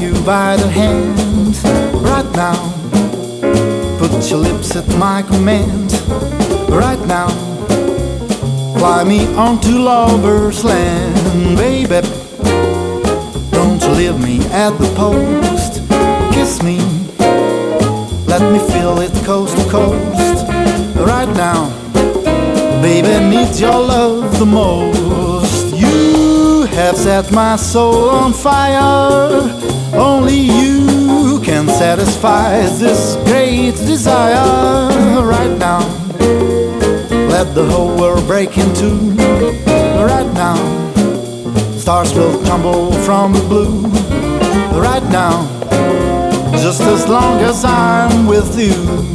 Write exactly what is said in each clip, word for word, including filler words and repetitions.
you by the hand right now. Put your lips at my command right now. Fly me onto lover's land, baby. Don't you leave me at the post. Kiss me, let me feel it coast to coast right now. Baby, need your love the most. You have set my soul on fire. Only you can satisfy this great desire right now. Let the whole world break in two right now. Stars will tumble from the blue right now, just as long as I'm with you.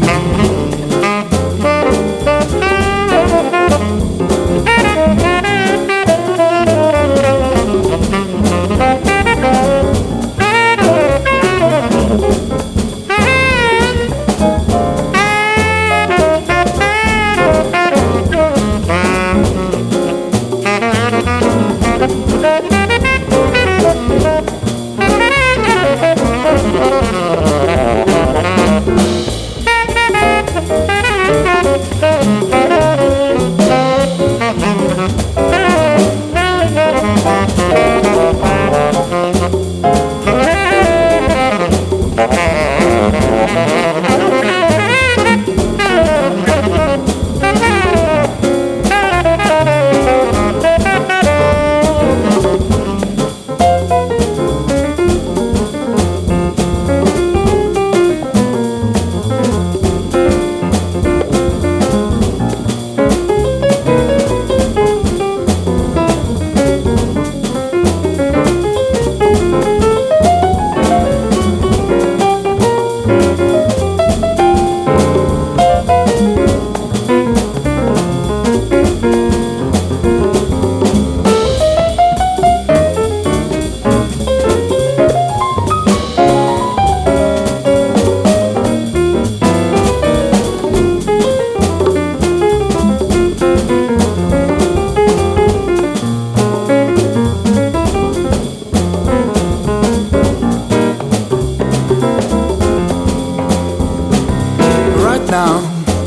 Now,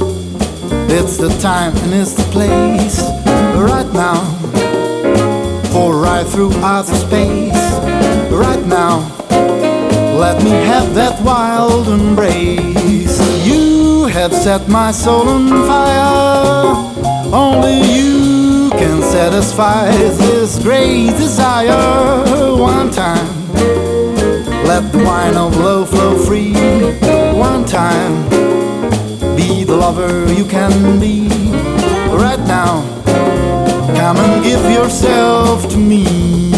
it's the time and it's the place right now, for right through outer space right now. Let me have that wild embrace. You have set my soul on fire. Only you can satisfy this great desire. One time, let the wine of love flow free. One time, be the lover you can be right now. Come and give yourself to me.